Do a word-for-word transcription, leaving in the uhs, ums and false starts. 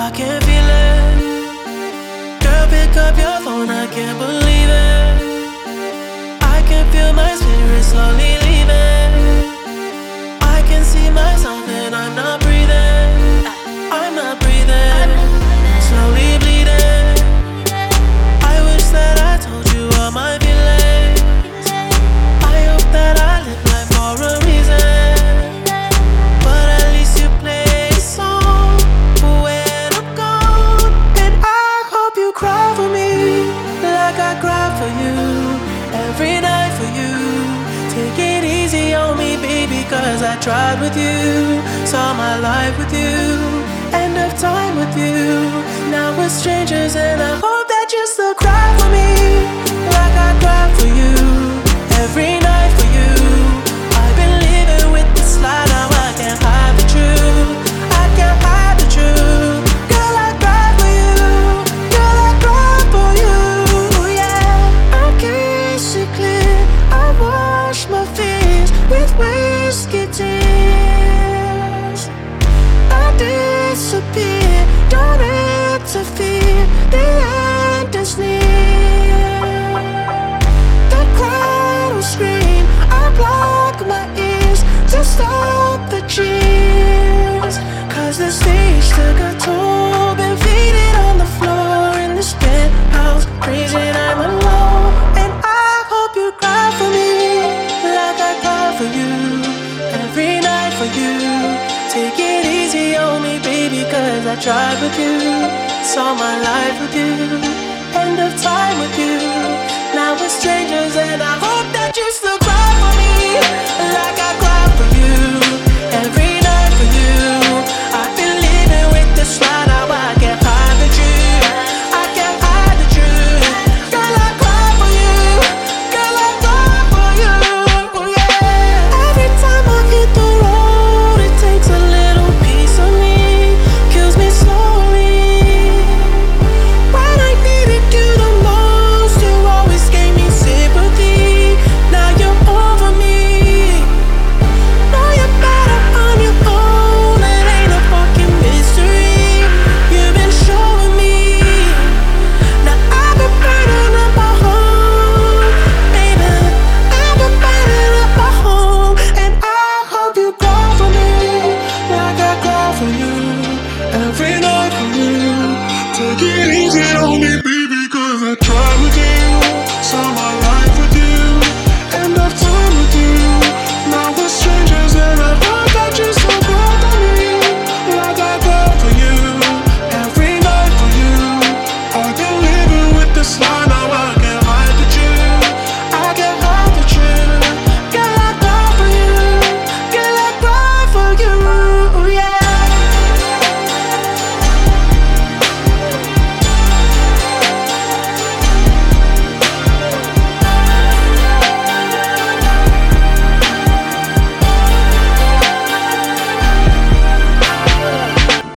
I can feel it. Girl, pick up your phone, I can't believe it. I can feel my spirit slowly leaving. I can see myself and I'm not breathing. I'm not breathing, slowly bleeding. I wish that I told you all my feelings. I hope that I live life for a reason. But at least you play a song for when I'm gone. And I hope you cry for me like I cry for you every night for you. Take it easy on me, baby, cause I tried with you. Saw my life with you, end of time with you. Now we're strangers and I hope that you still cry for me like I cry for you every night for you. I've been living with this lie, now I can't hide the truth. I can't hide the truth. Girl, I cry for you. Girl, I cry for you. Yeah, I can't see clear. I wash my fears with whiskey tears. I disappear, don't interfere. The end is near. The crowd will scream. I block my ears to stop the cheers. Cause the stage took a toll. Been faded on the floor in this penthouse. Crazy and I'm alone. And I hope you cry for me like I cry for you every night for you. Take it easy on me, baby, cause I tried with you. Saw my life with you, end of time with you. Now we're strangers and I hope that you still cry for me